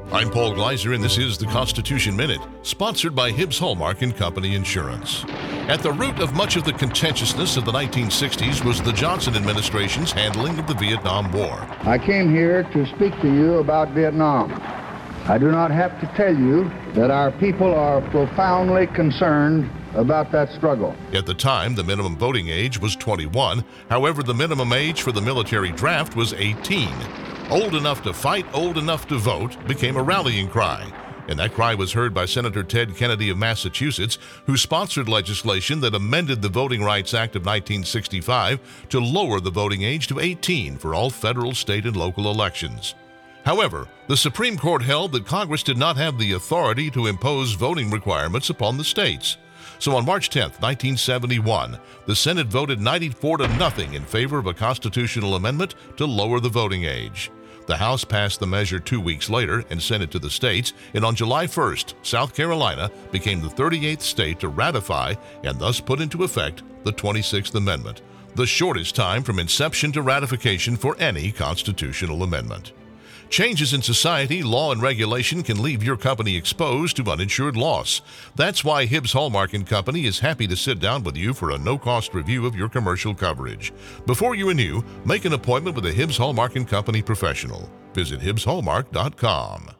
I'm Paul Gleiser, and this is the Constitution Minute, sponsored by Hibbs Hallmark & Company Insurance. At the root of much of the contentiousness of the 1960s was the Johnson administration's handling of the Vietnam War. I came here to speak to you about Vietnam. I do not have to tell you that our people are profoundly concerned about that struggle. At the time, the minimum voting age was 21. However, the minimum age for the military draft was 18. Old enough to fight, old enough to vote became a rallying cry. And that cry was heard by Senator Ted Kennedy of Massachusetts, who sponsored legislation that amended the Voting Rights Act of 1965 to lower the voting age to 18 for all federal, state, and local elections. However, the Supreme Court held that Congress did not have the authority to impose voting requirements upon the states. So on March 10, 1971, the Senate voted 94-0 in favor of a constitutional amendment to lower the voting age. The House passed the measure 2 weeks later and sent it to the states, and on July 1st, South Carolina became the 38th state to ratify and thus put into effect the 26th Amendment, the shortest time from inception to ratification for any constitutional amendment. Changes in society, law, and regulation can leave your company exposed to uninsured loss. That's why Hibbs Hallmark & Company is happy to sit down with you for a no-cost review of your commercial coverage. Before you renew, make an appointment with a Hibbs Hallmark & Company professional. Visit HibbsHallmark.com.